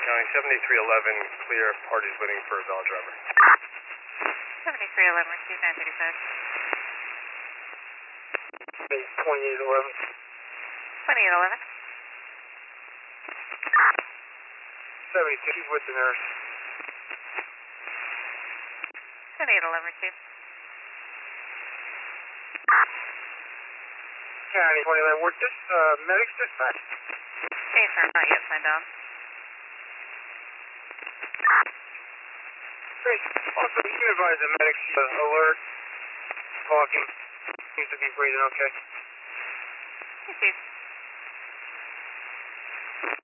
County 7311, clear, parties waiting for a valid driver. 7311, receive 935. 2811. 2811. 76 with the nurse. 2811, receive. County 2011, were this medics dispatch? Okay, sir, not yet signed on. Great. Also, you can advise the medics alert, talking, seems to be breathing okay. Receive.